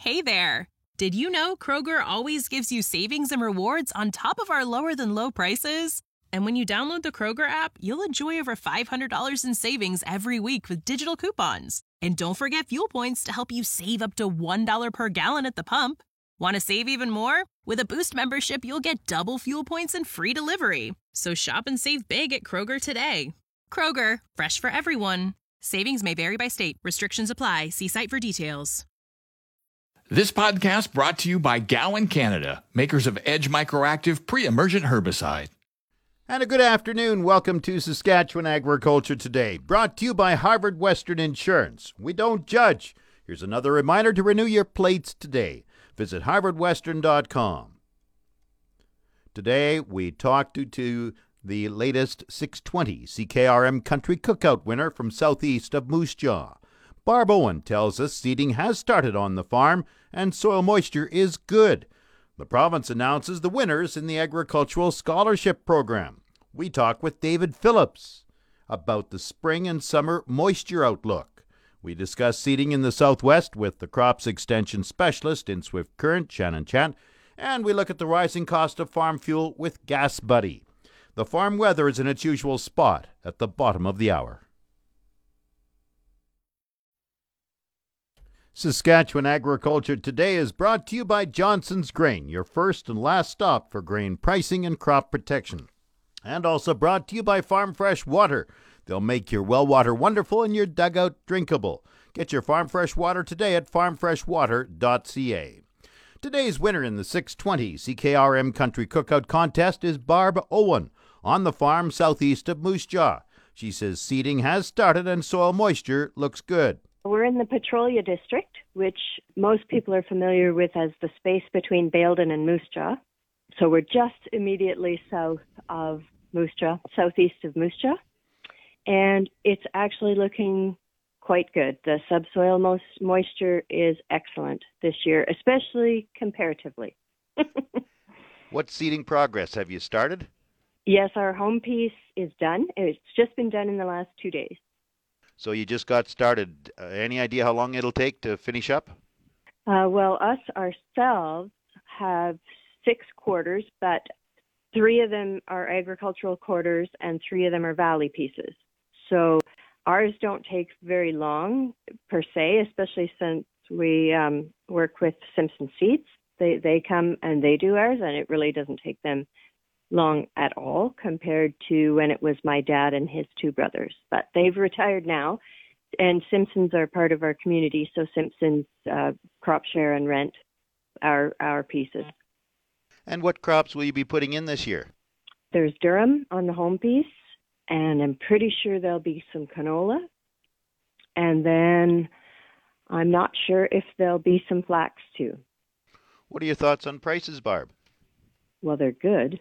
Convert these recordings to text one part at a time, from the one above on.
Hey there! Did you know Kroger always gives you savings and rewards on top of our lower-than-low prices? And when you download the Kroger app, you'll enjoy over $500 in savings every week with digital coupons. And don't forget fuel points to help you save up to $1 per gallon at the pump. Want to save even more? With a Boost membership, you'll get double fuel points and free delivery. So shop and save big at Kroger today. Kroger, fresh for everyone. Savings may vary by state. Restrictions apply. See site for details. This podcast brought to you by Gowan Canada, makers of Edge Microactive Pre-Emergent Herbicide. And a good afternoon. Welcome to Saskatchewan Agriculture Today, brought to you by Harvard Western Insurance. We don't judge. Here's another reminder to renew your plates today. Visit harvardwestern.com. Today, we talked to the latest 620 CKRM Country Cookout winner from southeast of Moose Jaw. Barb Owen tells us seeding has started on the farm and soil moisture is good. The province announces the winners in the Agricultural Scholarship Program. We talk with David Phillips about the spring and summer moisture outlook. We discuss seeding in the Southwest with the Crops Extension Specialist in Swift Current, Shannon Chant, and we look at the rising cost of farm fuel with Gas Buddy. The farm weather is in its usual spot at the bottom of the hour. Saskatchewan Agriculture Today is brought to you by Johnson's Grain, your first and last stop for grain pricing and crop protection. And also brought to you by Farm Fresh Water. They'll make your well water wonderful and your dugout drinkable. Get your Farm Fresh Water today at farmfreshwater.ca. Today's winner in the 620 CKRM Country Cookout Contest is Barb Owen on the farm southeast of Moose Jaw. She says seeding has started and soil moisture looks good. We're in the Petrolia district, which most people are familiar with as the space between Baildon and Moose Jaw. So we're just immediately south of Moose Jaw, southeast of Moose Jaw. And it's actually looking quite good. The subsoil moisture is excellent this year, especially comparatively. What seeding progress have you started? Yes, our home piece is done. It's just been done in the last 2 days. So you just got started. Any idea how long it'll take to finish up? Well, us ourselves have 6 quarters, but 3 of them are agricultural quarters and 3 of them are valley pieces. So ours don't take very long per se, especially since we work with Simpson Seeds. They come and they do ours, and it really doesn't take them long at all compared to when it was my dad and his 2 brothers. But they've retired now, and Simpsons are part of our community, so Simpsons crop share and rent our pieces. And what crops will you be putting in this year? There's durum on the home piece, and I'm pretty sure there'll be some canola. And then I'm not sure if there'll be some flax too. What are your thoughts on prices, Barb? Well, they're good.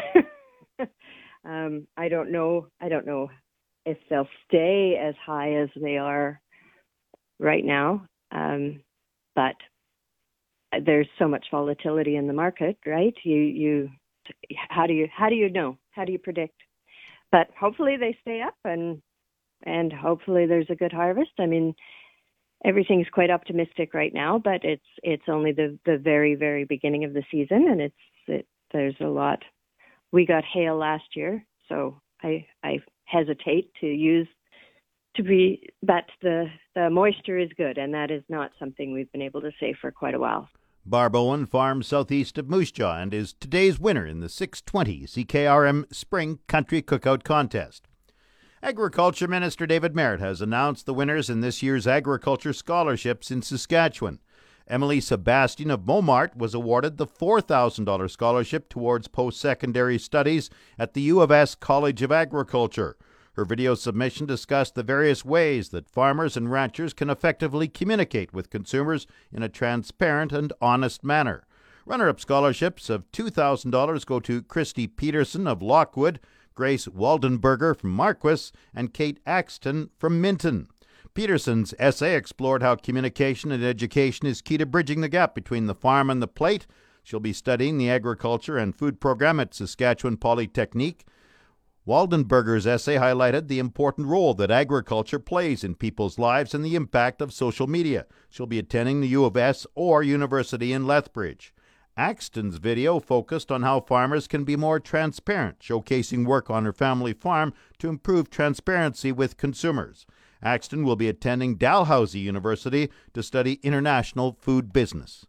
I don't know if they'll stay as high as they are right now. But there's so much volatility in the market, right? How do you know? How do you predict? But hopefully they stay up and hopefully there's a good harvest. I mean, everything's quite optimistic right now, but it's only the very, very beginning of the season, and there's a lot. We got hail last year, so I hesitate but the moisture is good, and that is not something we've been able to say for quite a while. Barb Owen farms southeast of Moose Jaw and is today's winner in the 620 CKRM Spring Country Cookout Contest. Agriculture Minister David Marit has announced the winners in this year's Agriculture Scholarships in Saskatchewan. Emily Sebastian of Beaumont was awarded the $4,000 scholarship towards post-secondary studies at the U of S College of Agriculture. Her video submission discussed the various ways that farmers and ranchers can effectively communicate with consumers in a transparent and honest manner. Runner-up scholarships of $2,000 go to Christy Peterson of Lockwood, Grace Waldenberger from Marquess, and Kate Axton from Minton. Peterson's essay explored how communication and education is key to bridging the gap between the farm and the plate. She'll be studying the agriculture and food program at Saskatchewan Polytechnique. Waldenberger's essay highlighted the important role that agriculture plays in people's lives and the impact of social media. She'll be attending the U of S or University in Lethbridge. Axton's video focused on how farmers can be more transparent, showcasing work on her family farm to improve transparency with consumers. Axton will be attending Dalhousie University to study international food business.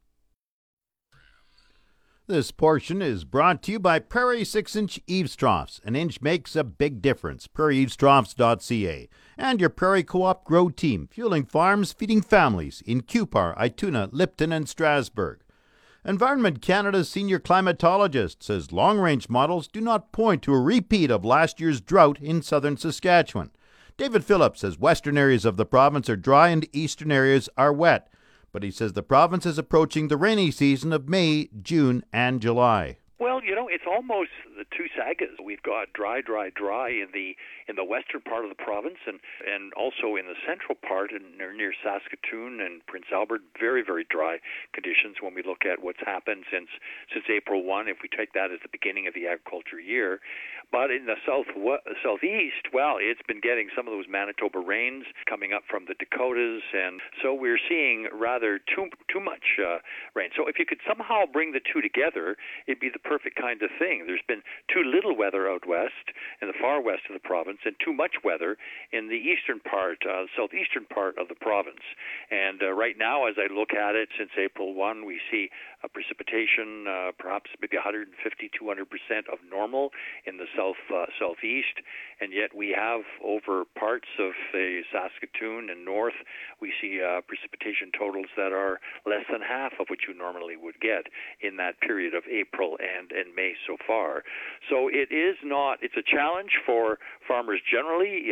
This portion is brought to you by Prairie 6-inch eaves troughs. An inch makes a big difference. PrairieEavesTroughs.ca and your Prairie Co-op Grow Team, fueling farms, feeding families in Cupar, Ituna, Lipton, and Strasbourg. Environment Canada's senior climatologist says long-range models do not point to a repeat of last year's drought in southern Saskatchewan. David Phillips says western areas of the province are dry and eastern areas are wet. But he says the province is approaching the rainy season of May, June, and July. Well, it's almost the two sagas. We've got dry in the western part of the province, and also in the central part and near Saskatoon and Prince Albert, very, very dry conditions when we look at what's happened since April 1, if we take that as the beginning of the agriculture year. But in the southeast, well, it's been getting some of those Manitoba rains coming up from the Dakotas, and so we're seeing rather too much rain. So if you could somehow bring the two together, it'd be the perfect kind of thing. There's been too little weather out west, in the far west of the province, and too much weather in the eastern part, southeastern part of the province. And right now, as I look at it, since April 1, we see precipitation perhaps maybe 150, 200% of normal in the southeast, and yet we have over parts of Saskatoon and north, we see precipitation totals that are less than half of what you normally would get in that period of April and May so far. So it's a challenge for farmers generally.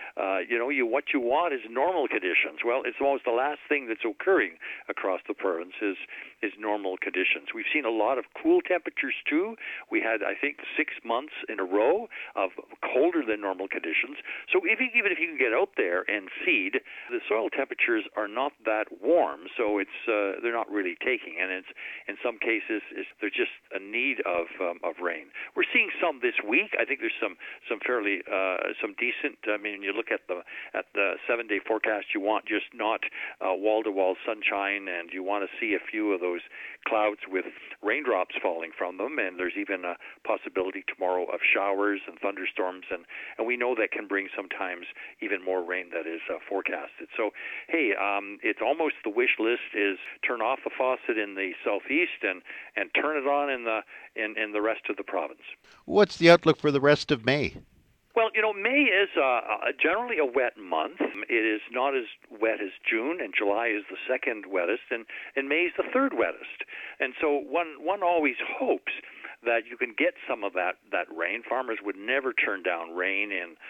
What you want is normal conditions. Well, it's almost the last thing that's occurring across the province is normal conditions. We've seen a lot of cool temperatures too. We had, I think, 6 months in a row of colder than normal conditions. So even if you can get out there and seed, the soil temperatures are not that warm, so they're not really taking. And it's in some cases there's just a need of rain. We're seeing some this week. I think there's some fairly some decent. I mean, you look at the 7-day forecast, you want just not wall-to-wall sunshine, and you want to see a few of those clouds with raindrops falling from them, and there's even a possibility tomorrow of showers and thunderstorms, and we know that can bring sometimes even more rain that is forecasted. So, hey, it's almost the wish list is turn off the faucet in the southeast and turn it on in the rest of the province. What's the outlook for the rest of May? Well, May is generally a wet month. It is not as wet as June, and July is the second wettest, and May is the third wettest. And so one always hopes that you can get some of that rain. Farmers would never turn down rain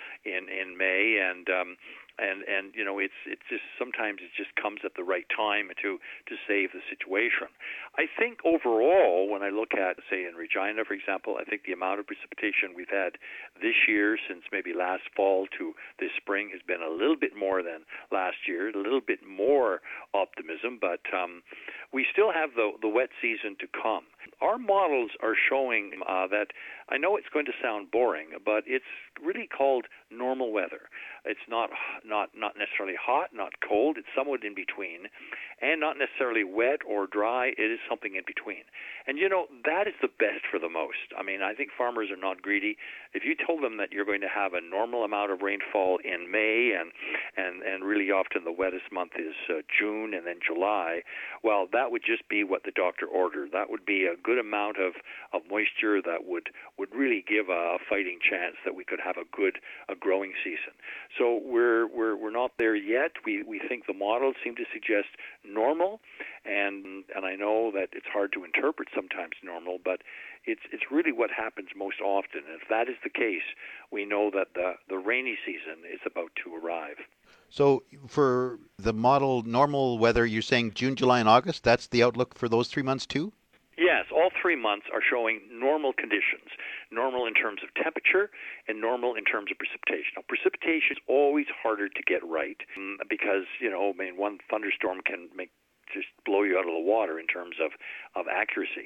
in May, and it's just sometimes it just comes at the right time to save the situation. I think overall, when I look at, say, in Regina, for example, I think the amount of precipitation we've had this year since maybe last fall to this spring has been a little bit more than last year, a little bit more optimism, but we still have the wet season to come. Our models are showing that, I know it's going to sound boring, but it's really called normal weather. It's not necessarily hot, not cold. It's somewhat in between, and not necessarily wet or dry. It is something in between. And that is the best for the most. I mean, I think farmers are not greedy. If you told them that you're going to have a normal amount of rainfall in May, and really often the wettest month is June and then July, well, that would just be what the doctor ordered. That would be a good amount of moisture that would really give a fighting chance that we could have a growing season. So we're not there yet. We think the models seem to suggest normal, and I know that it's hard to interpret sometimes normal, but it's really what happens most often. And if that is the case, we know that the rainy season is about to arrive. So for the model normal weather, you're saying June, July, and August, that's the outlook for those 3 months too? Yes, all 3 months are showing normal conditions, normal in terms of temperature and normal in terms of precipitation. Now, precipitation is always harder to get right because, one thunderstorm can just blow you out of the water in terms of accuracy.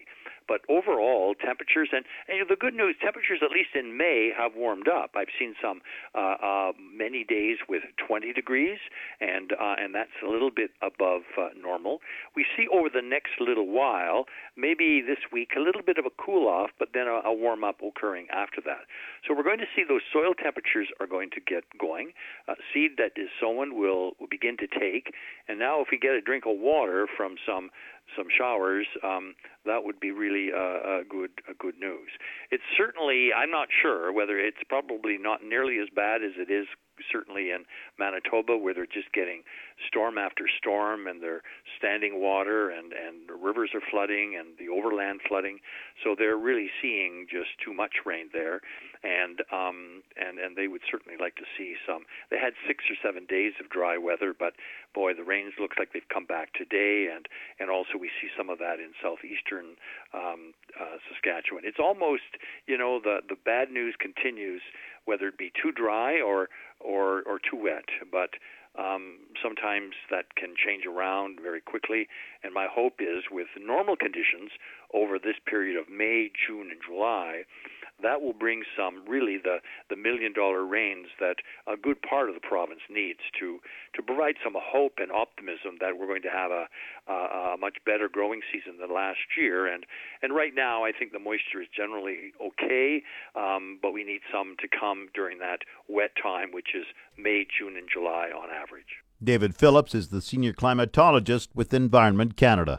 But overall, temperatures, and the good news, temperatures at least in May have warmed up. I've seen some many days with 20 degrees, and that's a little bit above normal. We see over the next little while, maybe this week, a little bit of a cool-off, but then a warm-up occurring after that. So we're going to see those soil temperatures are going to get going. Seed that is sown will begin to take, and now if we get a drink of water from some showers, that would be really a good news. It's certainly, I'm not sure whether it's probably not nearly as bad as it is certainly in Manitoba, where they're just getting storm after storm, and they're standing water, and the rivers are flooding, and the overland flooding. So they're really seeing just too much rain there, and they would certainly like to see some. They had 6 or 7 days of dry weather, but boy, the rains looks like they've come back today, and also we see some of that in southeastern Saskatchewan. It's almost, the bad news continues, whether it be too dry or too wet, but sometimes that can change around very quickly. And my hope is, with normal conditions over this period of May, June, and July, that will bring some really the $1 million rains that a good part of the province needs to provide some hope and optimism that we're going to have a much better growing season than last year. And right now, I think the moisture is generally okay, but we need some to come during that wet time, which is May, June, and July on average. David Phillips is the senior climatologist with Environment Canada.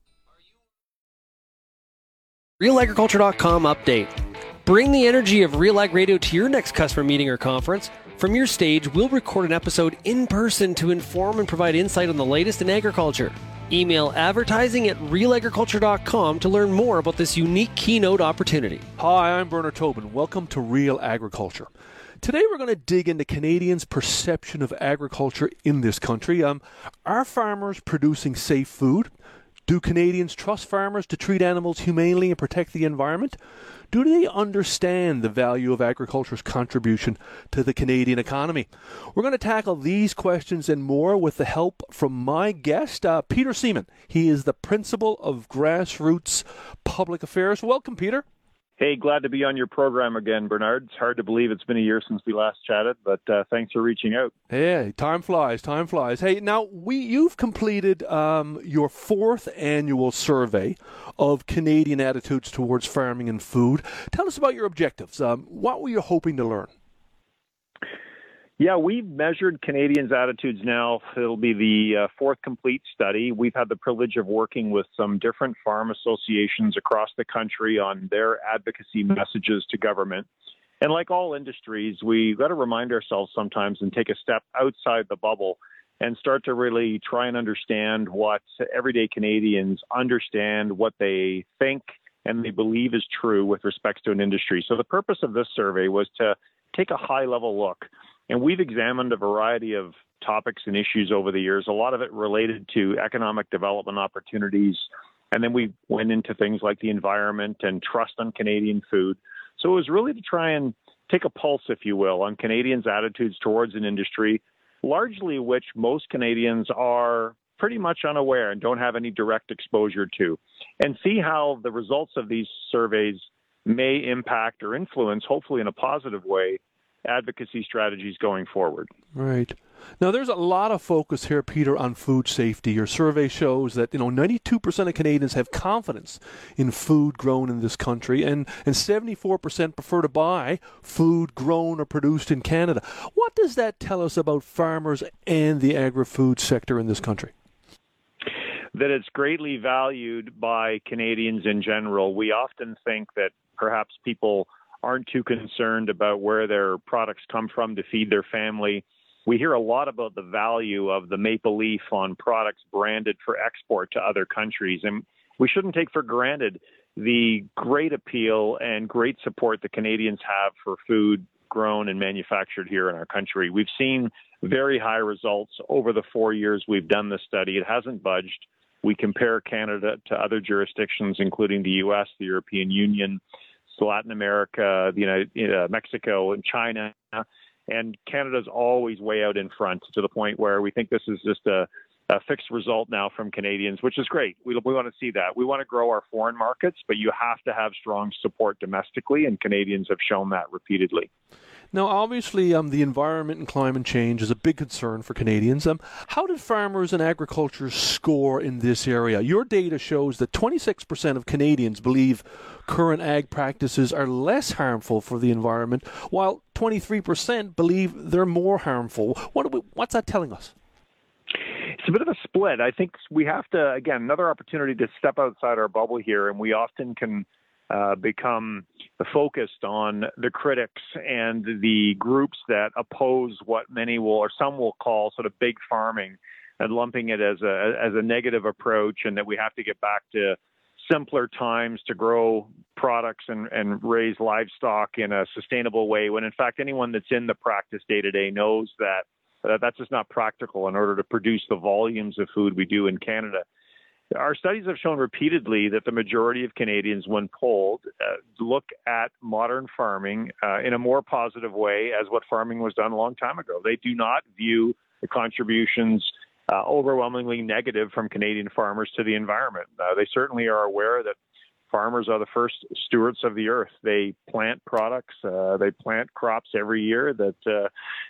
RealAgriculture.com update. Bring the energy of Real Ag Radio to your next customer meeting or conference. From your stage, we'll record an episode in person to inform and provide insight on the latest in agriculture. Email advertising@realagriculture.com to learn more about this unique keynote opportunity. Hi, I'm Bernard Tobin. Welcome to Real Agriculture. Today we're going to dig into Canadians' perception of agriculture in this country. Are farmers producing safe food? Do Canadians trust farmers to treat animals humanely and protect the environment? Do they understand the value of agriculture's contribution to the Canadian economy? We're going to tackle these questions and more with the help from my guest, Peter Seaman. He is the Principal of Grassroots Public Affairs. Welcome, Peter. Hey, glad to be on your program again, Bernard. It's hard to believe it's been a year since we last chatted, but thanks for reaching out. Yeah, time flies. Hey, now, you've completed your 4th annual survey of Canadian attitudes towards farming and food. Tell us about your objectives. What were you hoping to learn? Yeah, we've measured Canadians' attitudes now. It'll be the 4th complete study. We've had the privilege of working with some different farm associations across the country on their advocacy messages to government. And like all industries, we've got to remind ourselves sometimes and take a step outside the bubble and start to really try and understand what everyday Canadians understand, what they think and they believe is true with respect to an industry. So the purpose of this survey was to take a high-level look. And we've examined a variety of topics and issues over the years, a lot of it related to economic development opportunities. And then we went into things like the environment and trust on Canadian food. So it was really to try and take a pulse, if you will, on Canadians' attitudes towards an industry, largely which most Canadians are pretty much unaware and don't have any direct exposure to, and see how the results of these surveys may impact or influence, hopefully in a positive way, advocacy strategies going forward. Right. Now, there's a lot of focus here, Peter, on food safety. Your survey shows that 92% of Canadians have confidence in food grown in this country, and 74% prefer to buy food grown or produced in Canada. What does that tell us about farmers and the agri-food sector in this country? That it's greatly valued by Canadians in general. We often think that perhaps people aren't too concerned about where their products come from to feed their family. We hear a lot about the value of the maple leaf on products branded for export to other countries. And we shouldn't take for granted the great appeal and great support the Canadians have for food grown and manufactured here in our country. We've seen very high results over the 4 years we've done this study. It hasn't budged. We compare Canada to other jurisdictions, including the U.S., the European Union, Latin America, Mexico, and China, and Canada's always way out in front to the point where we think this is just a fixed result now from Canadians, which is great. We want to see that. We want to grow our foreign markets, but you have to have strong support domestically, and Canadians have shown that repeatedly. Now, obviously, the environment and climate change is a big concern for Canadians. How did farmers and agriculture score in this area? Your data shows that 26% of Canadians believe current ag practices are less harmful for the environment, while 23% believe they're more harmful. What's that telling us? It's a bit of a split. I think we have to, again, another opportunity to step outside our bubble here, and we often can become focused on the critics and the groups that oppose what many will, or some will call sort of big farming, and lumping it as a negative approach, and that we have to get back to simpler times to grow products and raise livestock in a sustainable way, when in fact anyone that's in the practice day to day knows that that's just not practical in order to produce the volumes of food we do in Canada. Our studies have shown repeatedly that the majority of Canadians, when polled, look at modern farming in a more positive way as what farming was done a long time ago. They do not view the contributions overwhelmingly negative from Canadian farmers to the environment. They certainly are aware that farmers are the first stewards of the earth. They plant products, they plant crops every year that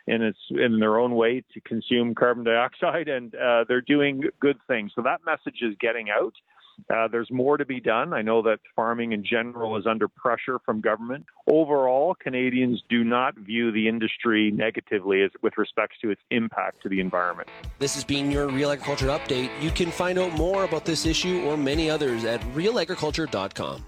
in their own way to consume carbon dioxide, and they're doing good things. So that message is getting out. There's more to be done. I know that farming in general is under pressure from government. Overall, Canadians do not view the industry negatively with respect to its impact to the environment. This has been your Real Agriculture Update. You can find out more about this issue or many others at realagriculture.com.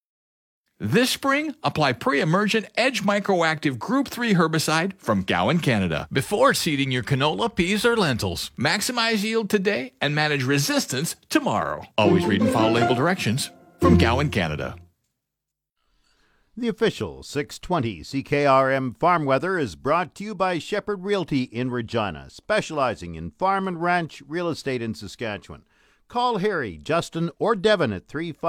This spring, apply pre-emergent Edge Microactive Group 3 herbicide from Gowan, Canada, before seeding your canola, peas, or lentils. Maximize yield today and manage resistance tomorrow. Always read and follow label directions from Gowan, Canada. The official 620 CKRM Farm Weather is brought to you by Shepherd Realty in Regina, specializing in farm and ranch real estate in Saskatchewan. Call Harry, Justin, or Devin at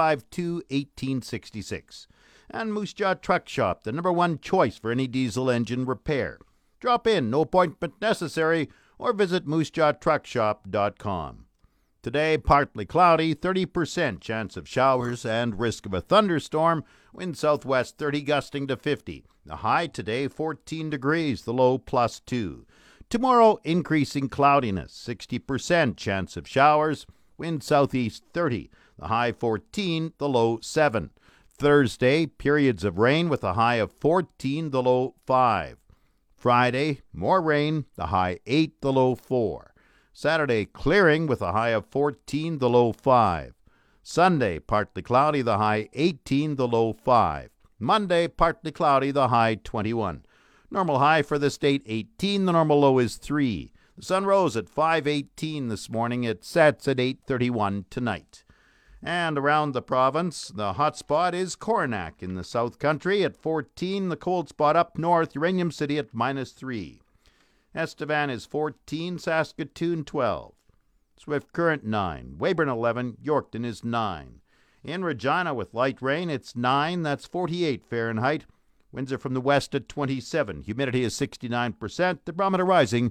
352-1866. And Moose Jaw Truck Shop, the #1 choice for any diesel engine repair. Drop in, no appointment necessary, or visit moosejawtruckshop.com. Today, partly cloudy, 30% chance of showers and risk of a thunderstorm. Wind southwest 30, gusting to 50. The high today, 14 degrees, the low +2. Tomorrow, increasing cloudiness, 60% chance of showers. Wind southeast 30, the high 14, the low 7. Thursday, periods of rain with a high of 14, the low 5. Friday, more rain, the high 8, the low 4. Saturday, clearing with a high of 14, the low 5. Sunday, partly cloudy, the high 18, the low 5. Monday, partly cloudy, the high 21. Normal high for this date 18, the normal low is 3. The sun rose at 5:18 this morning. It sets at 8:31 tonight. And around the province, the hot spot is Coronach in the South Country at 14. The cold spot up north, Uranium City at -3. Estevan is 14, Saskatoon 12. Swift Current 9, Weyburn 11, Yorkton is 9. In Regina with light rain, it's 9, that's 48 Fahrenheit. Winds are from the west at 27. Humidity is 69%. The barometer rising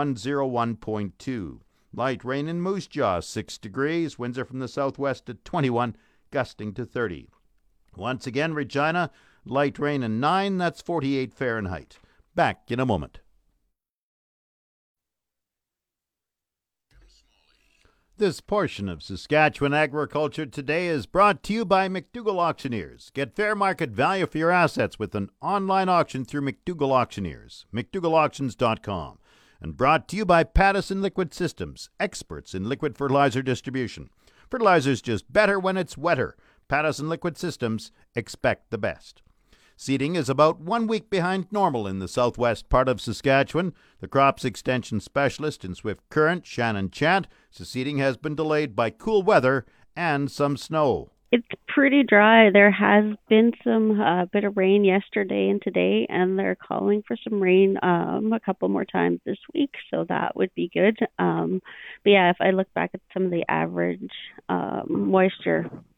101.2. Light rain in Moose Jaw, 6 degrees. Winds are from the southwest at 21, gusting to 30. Once again, Regina, light rain and 9, that's 48 Fahrenheit. Back in a moment. This portion of Saskatchewan Agriculture Today is brought to you by McDougall Auctioneers. Get fair market value for your assets with an online auction through McDougall Auctioneers, McDougallAuctions.com. And brought to you by Pattison Liquid Systems, experts in liquid fertilizer distribution. Fertilizer's just better when it's wetter. Pattison Liquid Systems, expect the best. Seeding is about 1 week behind normal in the southwest part of Saskatchewan. The crops extension specialist in Swift Current, Shannon Chant, says seeding has been delayed by cool weather and some snow. It's pretty dry. There has been some bit of rain yesterday and today, and they're calling for some rain a couple more times this week, so that would be good. But yeah, if I look back at some of the average moisture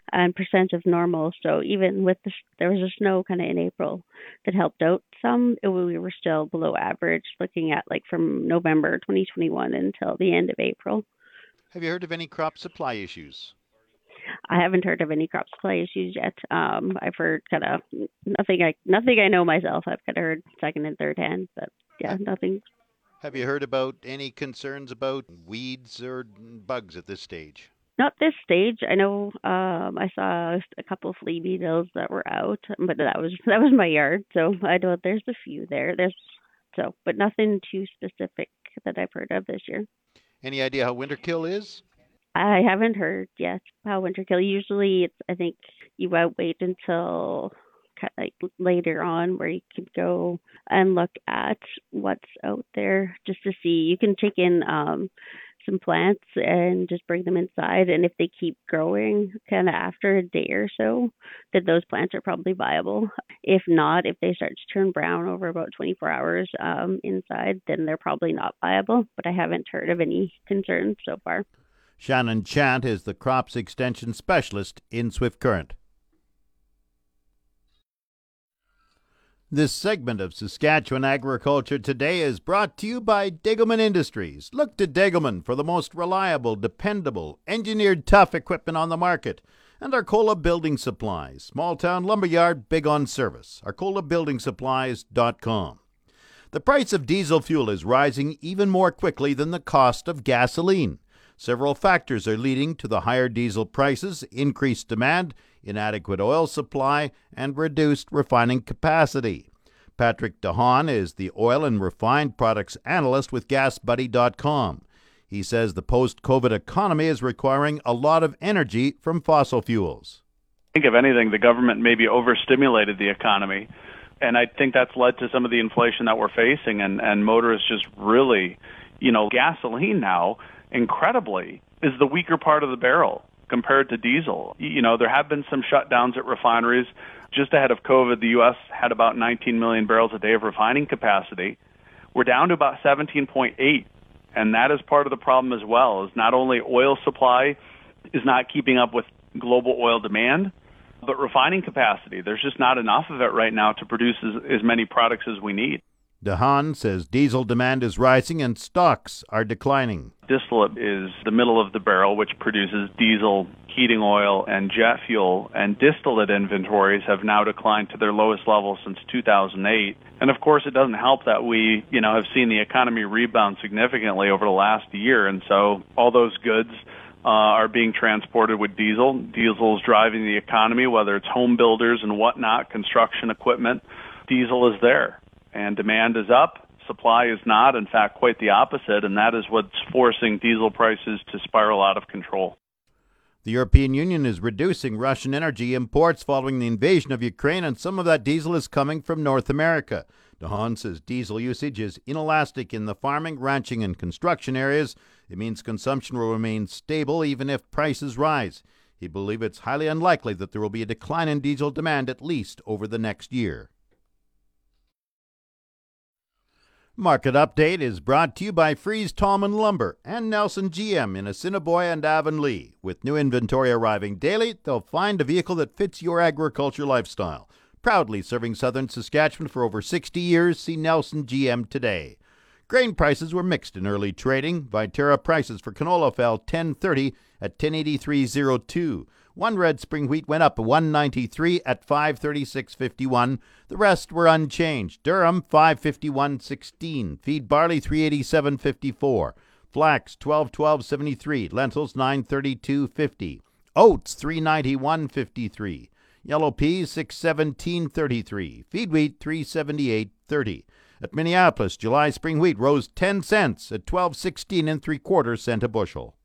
and percent of normal. So even with there was a snow kind of in April that helped out some. We were still below average, looking at like from November 2021 until the end of April. Have you heard of any crop supply issues? I haven't heard of any crop supply issues yet. I've heard kind of nothing I know myself. I've kind of heard second and third hand, but yeah, nothing. Have you heard about any concerns about weeds or bugs at this stage? Not this stage. I know I saw a couple of flea beetles that were out, but that was my yard. So I know there's a few there. But nothing too specific that I've heard of this year. Any idea how winter kill is? I haven't heard yet how winter kill. Usually, I think you wait until like later on where you could go and look at what's out there just to see. You can take in some plants and just bring them inside, and if they keep growing kind of after a day or so, that those plants are probably viable. If not, if they start to turn brown over about 24 hours inside, then they're probably not viable, but I haven't heard of any concerns so far. Shannon Chant is the Crops Extension Specialist in Swift Current. This segment of Saskatchewan Agriculture Today is brought to you by Degelman Industries. Look to Degelman for the most reliable, dependable, engineered tough equipment on the market. And Arcola Building Supplies, small town lumberyard, big on service. ArcolaBuildingSupplies.com. The price of diesel fuel is rising even more quickly than the cost of gasoline. Several factors are leading to the higher diesel prices: increased demand, inadequate oil supply, and reduced refining capacity. Patrick DeHaan is the oil and refined products analyst with GasBuddy.com. He says the post-COVID economy is requiring a lot of energy from fossil fuels. I think, if anything, the government maybe overstimulated the economy, and I think that's led to some of the inflation that we're facing, and motorists just really, gasoline now, incredibly, is the weaker part of the barrel compared to diesel. There have been some shutdowns at refineries. Just ahead of COVID, the U.S. had about 19 million barrels a day of refining capacity. We're down to about 17.8, and that is part of the problem as well, is not only oil supply is not keeping up with global oil demand, but refining capacity. There's just not enough of it right now to produce as many products as we need. DeHaan says diesel demand is rising and stocks are declining. Distillate is the middle of the barrel, which produces diesel, heating oil, and jet fuel, and distillate inventories have now declined to their lowest level since 2008. And of course, it doesn't help that we, have seen the economy rebound significantly over the last year, and so all those goods are being transported with diesel. Diesel is driving the economy, whether it's home builders and whatnot, construction equipment. Diesel is there. And demand is up, supply is not, in fact, quite the opposite, and that is what's forcing diesel prices to spiral out of control. The European Union is reducing Russian energy imports following the invasion of Ukraine, and some of that diesel is coming from North America. DeHaan says diesel usage is inelastic in the farming, ranching, and construction areas. It means consumption will remain stable even if prices rise. He believes it's highly unlikely that there will be a decline in diesel demand at least over the next year. Market Update is brought to you by Fries Tallman Lumber and Nelson GM in Assiniboia and Avonlea. With new inventory arriving daily, they'll find a vehicle that fits your agriculture lifestyle. Proudly serving southern Saskatchewan for over 60 years, see Nelson GM today. Grain prices were mixed in early trading. Viterra prices for canola fell $10.30 at $10.8302. One red spring wheat went up $1.93 at $5.3651. The rest were unchanged. Durham $5.5116. Feed barley $3.8754. Flax $12.73. Lentils $9.3250. Oats $3.9153. Yellow peas $6.1733. Feed wheat $3.7830. At Minneapolis, July spring wheat rose 10 cents at $12.16 3/4 a bushel.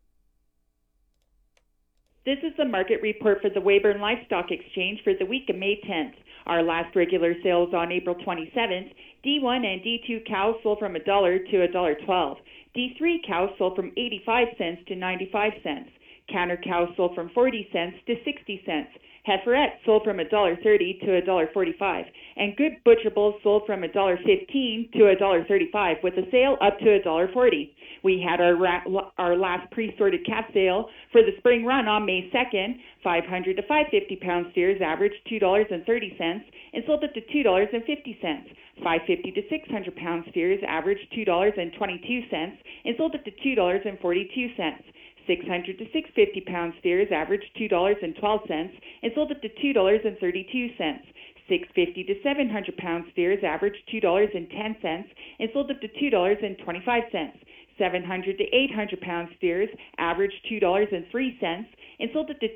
This is the market report for the Weyburn Livestock Exchange for the week of May 10th. Our last regular sales on April 27th, D1 and D2 cows sold from $1 to $1.12. D3 cows sold from 85 cents to 95 cents. Canner cows sold from 40 cents to 60 cents. Heiferette sold from $1.30 to $1.45, and good butcher bulls sold from $1.15 to $1.35, with a sale up to $1.40. We had our last pre-sorted calf sale for the spring run on May 2nd. 500 to 550 pound steers averaged $2.30 and sold up to $2.50. 550 to 600 pound steers averaged $2.22 and sold up to $2.42. 600 to 650 pound steers averaged $2.12 and sold up to $2.32. 650 to 700 pound steers averaged $2.10 and sold up to $2.25. 700 to 800 pound steers averaged $2.03 and sold up to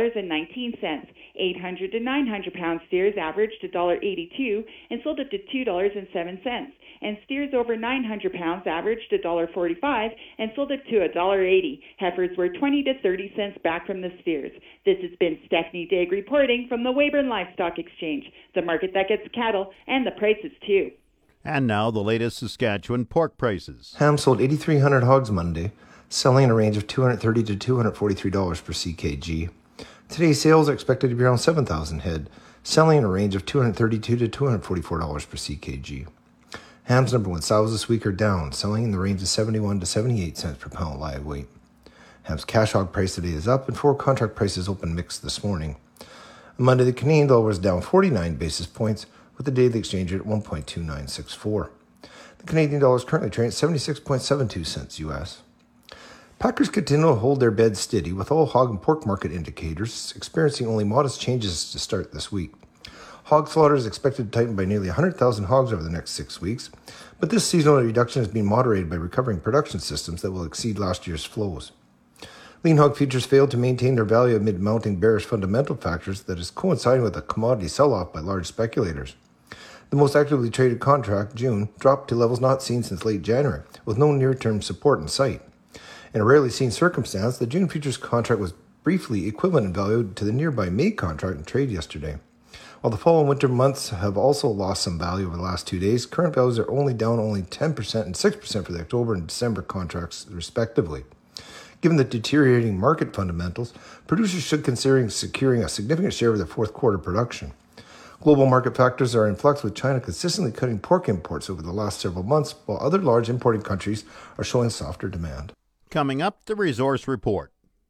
$2.19. 800 to 900 pound steers averaged $1.82 and sold up to $2.07. And steers over 900 pounds averaged $1.45 and sold up to $1.80. Heifers were 20 to 30 cents back from the steers. This has been Stephanie Digg reporting from the Weyburn Livestock Exchange, the market that gets cattle and the prices too. And now the latest Saskatchewan pork prices. Ham sold 8,300 hogs Monday, selling in a range of $230 to $243 per CKG. Today's sales are expected to be around 7,000 head, selling in a range of $232 to $244 per CKG. Ham's number one sows this week are down, selling in the range of 71 to 78 cents per pound live weight. Ham's cash hog price today is up, and forward contract prices opened mixed this morning. On Monday, the Canadian dollar was down 49 basis points, with the daily exchange rate at 1.2964. The Canadian dollar is currently trading at 76.72 cents U.S. Packers continue to hold their beds steady, with all hog and pork market indicators experiencing only modest changes to start this week. Hog slaughter is expected to tighten by nearly 100,000 hogs over the next 6 weeks, but this seasonal reduction is being moderated by recovering production systems that will exceed last year's flows. Lean hog futures failed to maintain their value amid mounting bearish fundamental factors that is coinciding with a commodity sell-off by large speculators. The most actively traded contract, June, dropped to levels not seen since late January, with no near-term support in sight. In a rarely seen circumstance, the June futures contract was briefly equivalent in value to the nearby May contract in trade yesterday. While the fall and winter months have also lost some value over the last 2 days, current values are only down 10% and 6% for the October and December contracts, respectively. Given the deteriorating market fundamentals, producers should consider securing a significant share of their fourth quarter production. Global market factors are in flux, with China consistently cutting pork imports over the last several months, while other large importing countries are showing softer demand. Coming up, the Resource Report.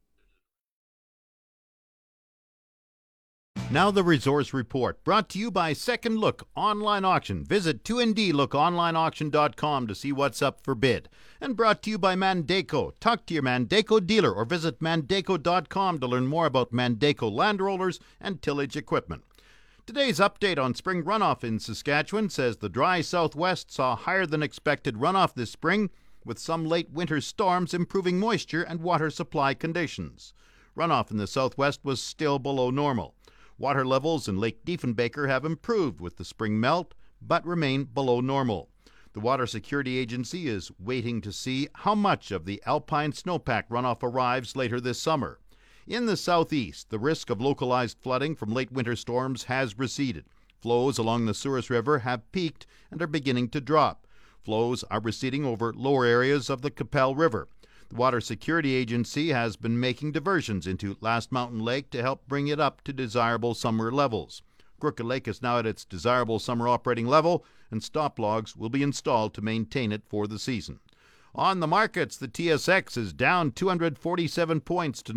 Now the Resource Report, brought to you by Second Look Online Auction. Visit 2ndlookonlineauction.com to see what's up for bid. And brought to you by Mandaco. Talk to your Mandaco dealer or visit mandaco.com to learn more about Mandaco land rollers and tillage equipment. Today's update on spring runoff in Saskatchewan says the dry southwest saw higher than expected runoff this spring, with some late winter storms improving moisture and water supply conditions. Runoff in the southwest was still below normal. Water levels in Lake Diefenbaker have improved with the spring melt, but remain below normal. The Water Security Agency is waiting to see how much of the alpine snowpack runoff arrives later this summer. In the southeast, the risk of localized flooding from late winter storms has receded. Flows along the Souris River have peaked and are beginning to drop. Flows are receding over lower areas of the Qu'Appelle River. The Water Security Agency has been making diversions into Last Mountain Lake to help bring it up to desirable summer levels. Crooked Lake is now at its desirable summer operating level, and stop logs will be installed to maintain it for the season. On the markets, the TSX is down 247 points to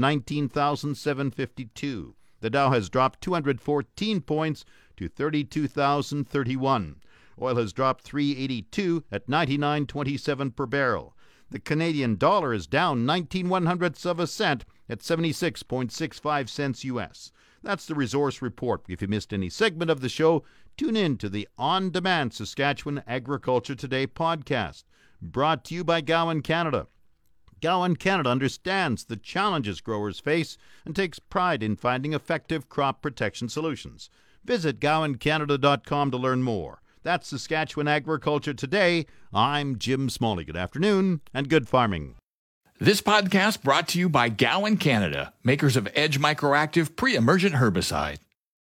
19,752. The Dow has dropped 214 points to 32,031. Oil has dropped 382 at 99.27 per barrel. The Canadian dollar is down 19/100ths of a cent at 76.65 cents U.S. That's the Resource Report. If you missed any segment of the show, tune in to the on-demand Saskatchewan Agriculture Today podcast, brought to you by Gowan Canada. Gowan Canada understands the challenges growers face and takes pride in finding effective crop protection solutions. Visit GowanCanada.com to learn more. That's Saskatchewan Agriculture Today. I'm Jim Smalley. Good afternoon and good farming. This podcast brought to you by Gowan Canada, makers of Edge Microactive Pre-Emergent Herbicide.